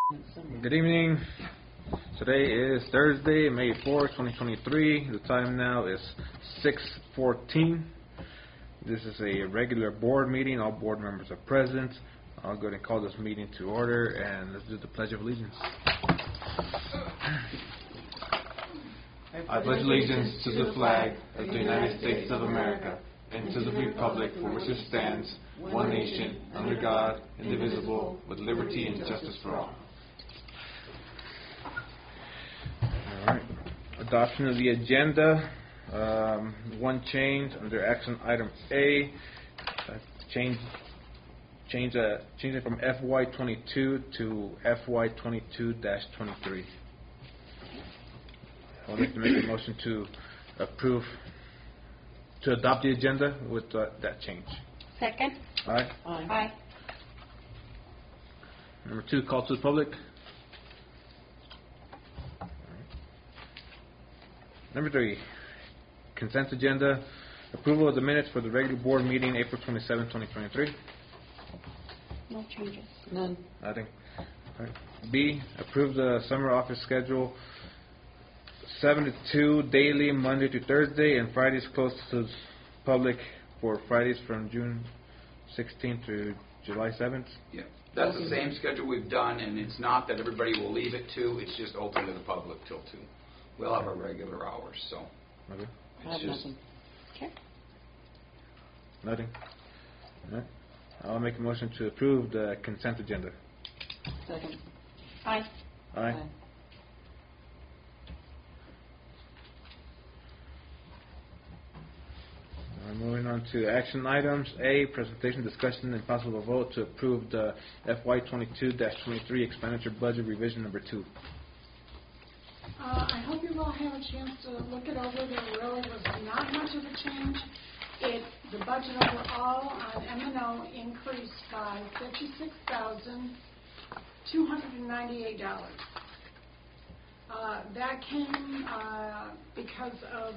Good evening. Today is Thursday, May 4th, 2023. The time now is 6:14. This is a regular board meeting. All board members are present. I'll go ahead and call this meeting to order, and let's do the Pledge of Allegiance. I pledge allegiance to the flag of the United States of America and to the republic for which it stands, one nation, under God, indivisible, with liberty and justice for all. Alright. Adoption of the agenda. One change under action item A. Change it from FY22 to FY22-23. I'll like to make a motion to adopt the agenda with that change. Second. Aye. Aye. Number 2, call to the public. Number 3, consent agenda. Approval of the minutes for the regular board meeting, April 27, 2023. No changes. None. Nothing. Right. B, approve the summer office schedule, 7 to 2 daily, Monday to Thursday, and Fridays closed to the public for Fridays from June 16th to July 7th. Yeah, that's the same schedule we've done, and it's not that everybody will leave at 2. It's just open to the public till 2. We'll have our regular hours, so. Okay. I have nothing. Okay. Nothing. All right. I'll make a motion to approve the consent agenda. Second. Aye. Aye. Moving on to action items. A, presentation, discussion, and possible vote to approve the FY22-23 expenditure budget revision number 2. I hope you all have a chance to look it over. There really was not much of a change. The budget overall on M&O increased by $56,298. That came because of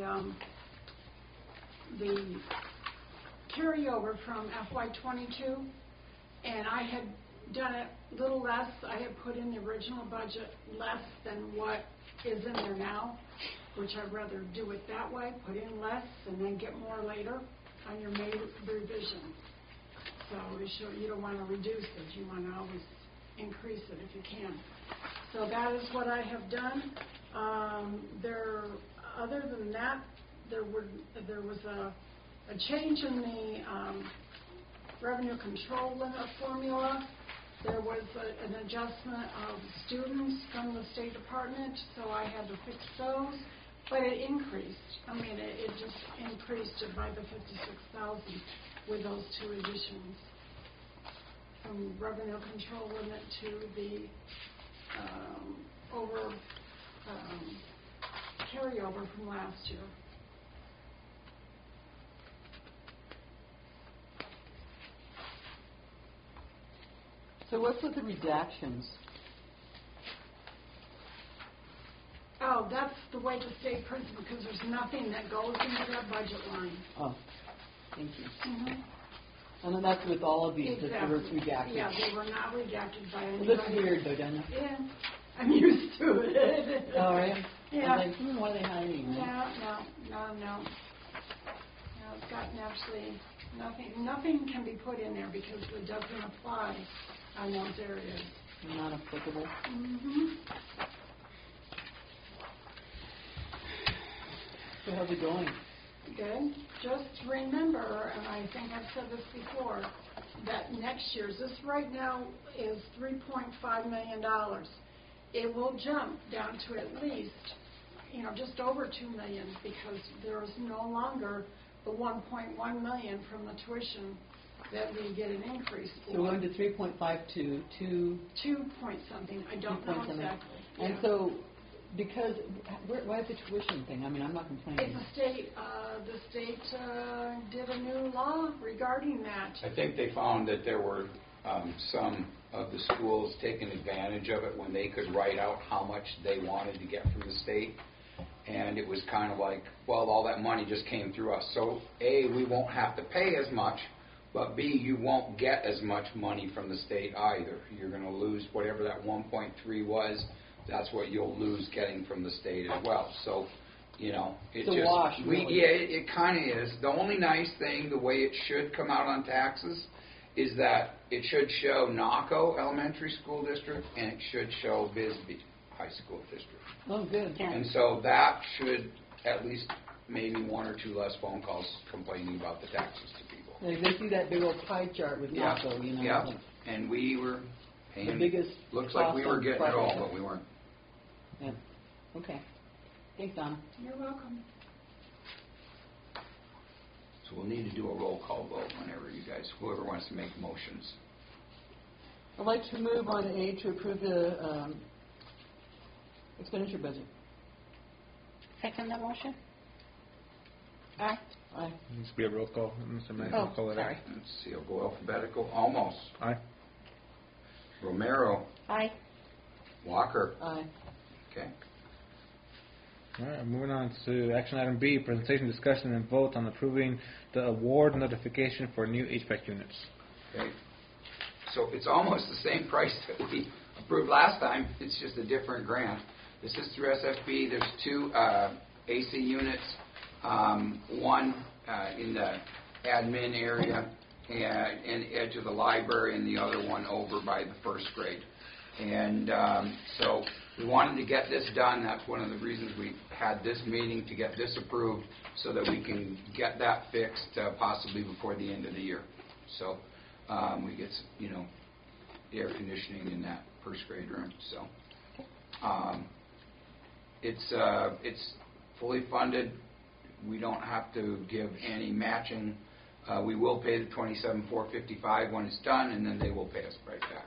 the carryover from FY22, and I had done it a little less. I had put in the original budget less than what is in there now, which I'd rather do it that way, put in less and then get more later on your May revision. So you don't want to reduce it. You want to always increase it if you can. So that is what I have done. Other than that, there was a change in the revenue control limit formula. There was an adjustment of students from the State Department, so I had to fix those. But it increased. I mean, it just increased it by the $56,000 with those 2 additions, from revenue control limit to the carryover from last year. So what's with the redactions? Oh, that's the way the state prints it, because there's nothing that goes into that budget line. Oh, thank you. Mm-hmm. And then that's with all of these, Exactly. that they were redacted. Yeah, they were not redacted by It anybody. looks weird though, doesn't it? Yeah, I'm used to it. Oh, right? Yeah. I'm like, why are they hiding? No, it's gotten absolutely nothing can be put in there because it doesn't apply on those areas. Not applicable. Mm-hmm. So how's it going? Good. Just remember, and I think I've said this before, that next year's, this right now is $3.5 million. It will jump down to at least, just over $2 million, because there is no longer the $1.1 million from the tuition that we get an increase for. So we're going to 3.5 to 2. 2 point something. I don't know exactly. And Yeah. so, because why is the tuition thing? I mean, I'm not complaining. It's the state did a new law regarding that. I think they found that there were some of the schools taking advantage of it when they could write out how much they wanted to get from the state. And it was kind of like, well, all that money just came through us. So, A, we won't have to pay as much, but B, you won't get as much money from the state either. You're going to lose whatever that 1.3 was. That's what you'll lose getting from the state as well. So, you know, It's a wash, really. yeah, it kind of is. The only nice thing, the way it should come out on taxes, is that it should show Naco Elementary School District and it should show Bisbee High School District. Oh, good. Yeah. And so that should at least maybe one or two less phone calls complaining about the taxes to people. Like, they see that big old pie chart with Yeah, Naco, you know. yeah. like And we were The paying, biggest looks like we cost were on getting it all, Friday. but we weren't. Yeah. Okay. Thanks, Don. You're welcome. So we'll need to do a roll call vote whenever you guys, whoever wants to make motions. I'd like to move on A to approve the expenditure budget. Second the motion? Aye. Aye. Needs to be a roll call. Mr. Mayor, Oh, call it out. sorry. Let's see, I'll go alphabetical. Almost. Aye. Romero. Aye. Walker. Aye. Okay. All right, moving on to action item B, presentation, discussion, and vote on approving the award notification for new HVAC units. Okay. So it's almost the same price that we approved last time. It's just a different grant. This is through SFB. There's two AC units, one in the admin area and edge of the library, and the other one over by the first grade. And so we wanted to get this done. That's one of the reasons we had this meeting, to get this approved so that we can get that fixed possibly before the end of the year. So we get, air conditioning in that first grade room. So it's fully funded. We don't have to give any matching. We will pay the $27,455 when it's done, and then they will pay us right back.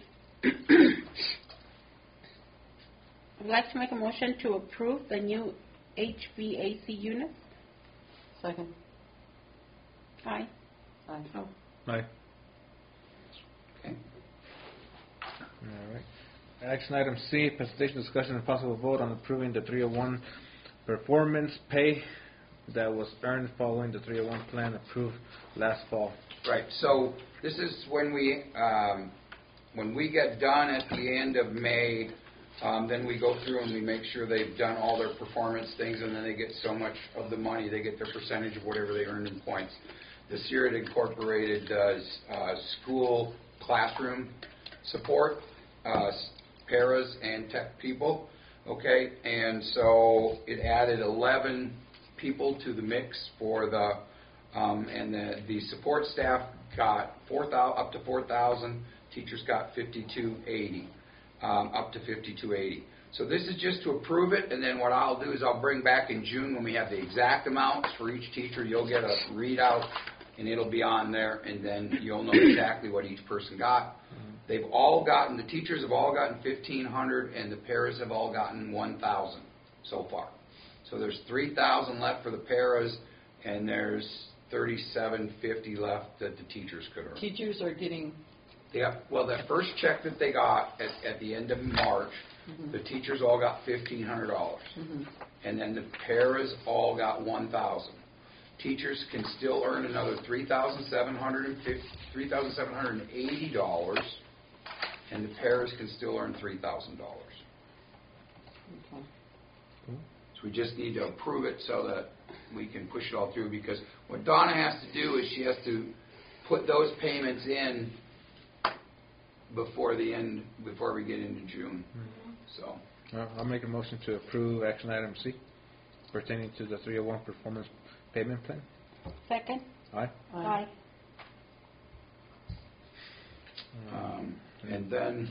I'd like to make a motion to approve the new HVAC unit. Second. Aye. Aye. Oh, Aye. Okay. All right. Action item C, presentation, discussion, and possible vote on approving the 301 performance pay that was earned following the 301 plan approved last fall. Right. So this is when we get done at the end of May. Then we go through and we make sure they've done all their performance things, and then they get so much of the money. They get their percentage of whatever they earned in points. This year it incorporated school classroom support, paras and tech people. Okay, and so it added 11 people to the mix for the and the support staff got up to 4,000. Teachers got 5,280. Up to 5,280. So this is just to approve it, and then what I'll do is I'll bring back in June when we have the exact amounts for each teacher. You'll get a readout, and it'll be on there, and then you'll know exactly what each person got. They've all gotten, the teachers have all gotten 1,500, and the paras have all gotten 1,000 so far. So there's 3,000 left for the paras, and there's 3,750 left that the teachers could earn. Teachers are getting... Yeah, well, that first check that they got at the end of March, the teachers all got $1,500, and then the paras all got $1,000. Teachers can still earn another $3,780, and the paras can still earn $3,000. Okay. So we just need to approve it so that we can push it all through, because what Donna has to do is she has to put those payments in before we get into June. So I'll make a motion to approve action item C, pertaining to the 301 performance payment plan. second? Aye. Aye. and then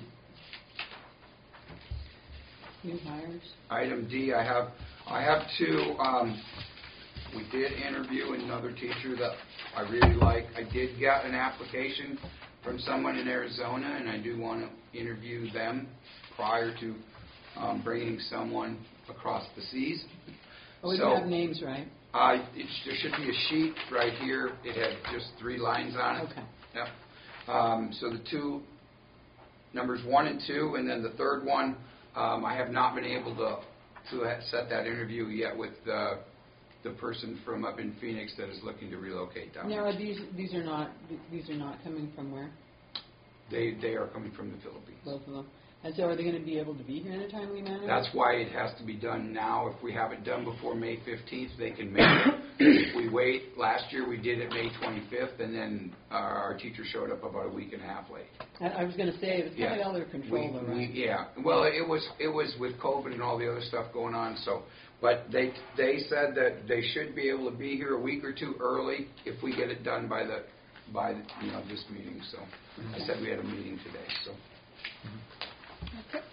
New hires. item D, I have two. We did interview another teacher that I really like. I did get an application from someone in Arizona, and I do want to interview them prior to bringing someone across the seas. Oh, we So, have names, right? there should be a sheet right here. It had just 3 lines on it. Okay. Yep. So the two, numbers 1 and 2, and then the third one, I have not been able to set that interview yet with the person from up in Phoenix that is looking to relocate down. Now, are these are not coming from where? They are coming from the Philippines. Both of them. And so are they going to be able to be here in a timely manner? That's why it has to be done now. If we have it done before May 15th, they can make it. If we wait, last year we did it May 25th, and then our teacher showed up about a week and a half late. I was going to say, it's kind of out of control, though, right? Yeah. Well, it was with COVID and all the other stuff going on. So, but they said that they should be able to be here a week or two early if we get it done by this meeting. So, I said we had a meeting today. So. Okay.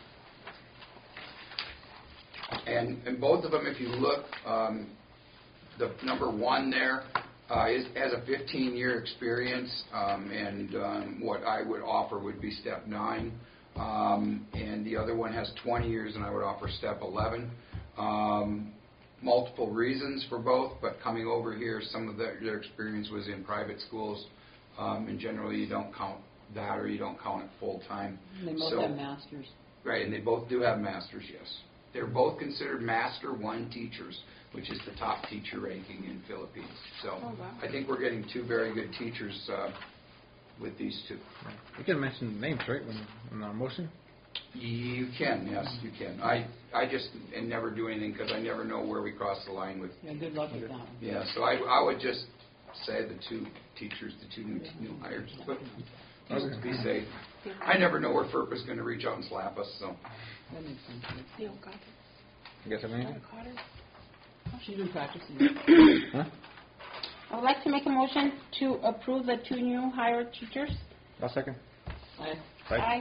And both of them, if you look, the number one there has a 15-year experience, and what I would offer would be step 9, and the other one has 20 years, and I would offer step 11. Multiple reasons for both, but coming over here, some of their experience was in private schools, and generally you don't count that, or you don't count it full time. They both have masters. Right, and they both do have masters, yes. They're both considered Master 1 teachers, which is the top teacher ranking in Philippines. So I think we're getting 2 very good teachers with these 2. You can mention names, right, in our motion? You can, yes, you can. I just never do anything because I never know where we cross the line with. Yeah, good luck with that. Yeah, so I would just say the 2 teachers, the 2 new hires, but just to be safe. I never know where FERPA is going to reach out and slap us, so. That makes sense. Theo Carter. You guys have anything? Carter. She's been practicing. Huh? I would like to make a motion to approve the 2 new hired teachers. I'll second. Aye. Aye.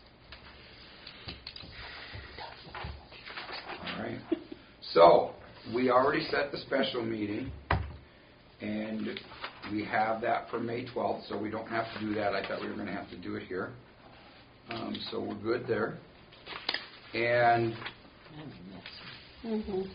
All right. So, we already set the special meeting, and we have that for May 12th, so we don't have to do that. I thought we were going to have to do it here. So we're good there. And Mm-hmm.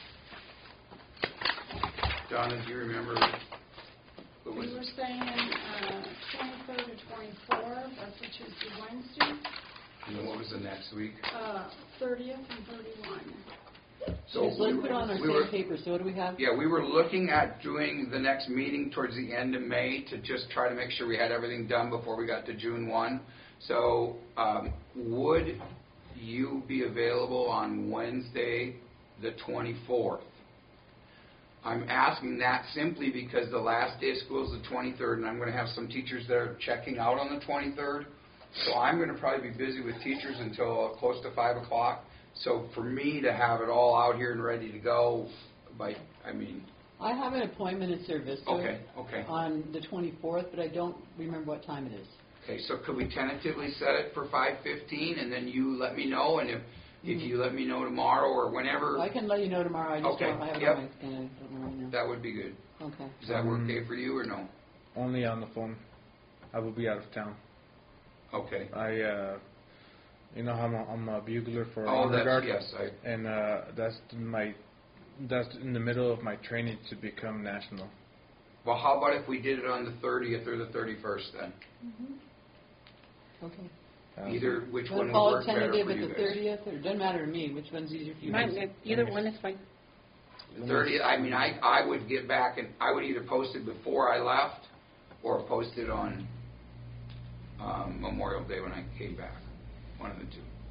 Donna, do you remember what was We were it? saying 23rd to 24th, that's a Tuesday, Wednesday, And then what was the next week? 30th and 31. So Let's put on our we were- same paper. So what do we have? Yeah, we were looking at doing the next meeting towards the end of May to just try to make sure we had everything done before we got to June 1. So would you be available on Wednesday, the 24th? I'm asking that simply because the last day of school is the 23rd, and I'm going to have some teachers that are checking out on the 23rd. So I'm going to probably be busy with teachers until close to 5 o'clock. So for me to have it all out here and ready to go, I have an appointment at Cervista Okay. on the 24th, but I don't remember what time it is. Okay, so could we tentatively set it for 5:15, and then you let me know, and if you let me know tomorrow or whenever, I can let you know tomorrow. I just Okay, don't I have it yep. on my skin. I don't know right now. that would be good. Okay. Does that work okay for you or no? Only on the phone. I will be out of town. Okay. I'm a bugler for Oh, Honor Guard, yes. and that's in the middle of my training to become national. Well, how about if we did it on the 30th or the 31st then? Okay. Either which We'll one would call work it better tentative for at you the guys? 30th, or it doesn't matter to me. Which one's easier for you? Either one is fine. The 30th. I would get back and I would either post it before I left or post it on Memorial Day when I came back. One of the 2.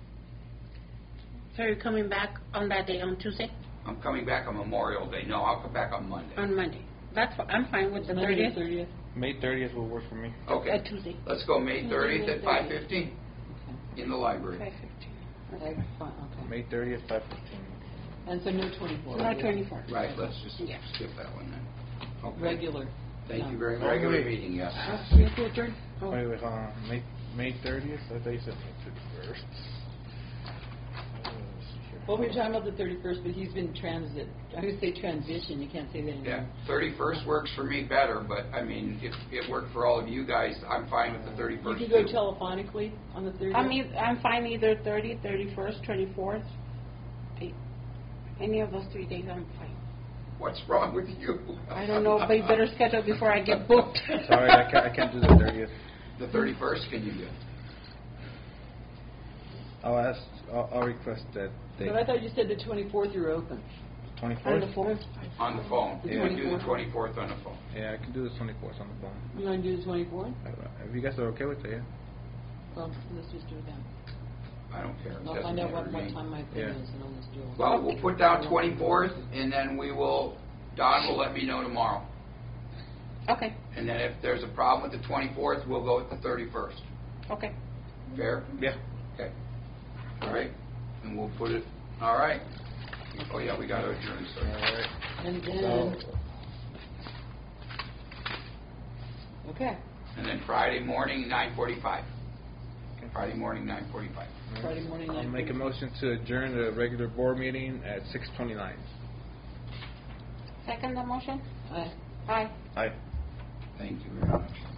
So you're coming back on that day, on Tuesday? I'm coming back on Memorial Day. No, I'll come back on Monday. On Monday. I'm fine with the Monday 30th. the 30th. May 30th will work for me. Okay. Tuesday. Let's go May 30th at 5:15 Okay. in the library. 5:15. That's fine. Okay. May 30th, 5:15. And so no 24th. Not 24. Right, let's just Yeah. skip that one then. Okay. Regular. Thank No. you very much. Oh, Regular wait. meeting, yes. You have to adjourn? Oh. Wait, hold on. May 30th? I thought you said May 31st. Well, we were talking about the 31st, but he's been transit. I would say transition. You can't say that anymore. Yeah, 31st works for me better, but I mean, if it worked for all of you guys, I'm fine with the 31st. You could go too. telephonically on the 30th. I'm fine either 30th, 31st, 24th. Any of those 3 days, I'm fine. What's wrong with you? I don't know, but you better schedule before I get booked. Sorry, I can't do the 30th. The 31st, can you do? I'll request that date. But I thought you said the 24th you were open. On 24th? the phone. on the phone. The We can do the 24th. 24th on the phone. Yeah, I can do the 24th on the phone. You want to do the 24th? If you guys are okay with it, yeah. Well, let's just do that. I don't care. It I'll doesn't find out matter what to me. time my thing Yeah. is, and I'll just do it. Well, we'll put down 24th, and then we will, Don will let me know tomorrow. Okay, And then if there's a problem with the 24th, we'll go with the 31st. okay. Fair? Yeah. Okay. All right. And we'll put it, all right. Oh, yeah, we got to adjourn, so. Alright. And So, then, okay, And then Friday morning, 9:45. Friday morning, 9:45. Friday morning, I'll 9:45. make a motion to adjourn the regular board meeting at 6:29. Second the motion? Aye. Aye. Aye. Thank you very much.